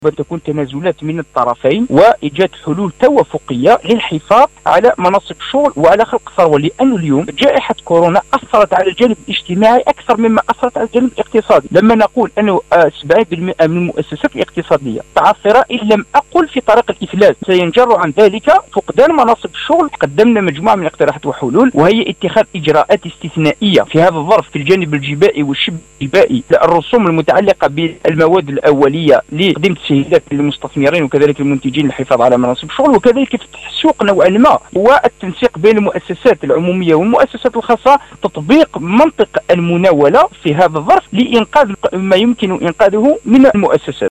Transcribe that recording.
تكون تنازلات من الطرفين وإيجاد حلول توافقية للحفاظ على مناصب الشغل وعلى خلق ثروة، لأنه اليوم جائحة كورونا أثرت على الجانب الاجتماعي أكثر مما أثرت على الجانب الاقتصادي. لما نقول أنه 70% من المؤسسات الاقتصادية تعثر إن لم أقل في طريق الإفلاس، سينجر عن ذلك فقدان مناصب الشغل. قدمنا مجموعة من الاقتراحات وحلول، وهي اتخاذ إجراءات استثنائية في هذا الظرف في الجانب الجبائي والشبه الجبائي، الرسوم المتعلقة بالمواد الأولية لتقديم تسهيلات للمستثمرين وكذلك المنتجين للحفاظ على مناصب الشغل، وكذلك فتح السوق نوعا ما والتنسيق بين المؤسسات العمومية والمؤسسات الخاصة، تطبيق منطق المناولة في هذا الظرف لإنقاذ ما يمكن إنقاذه من المؤسسات.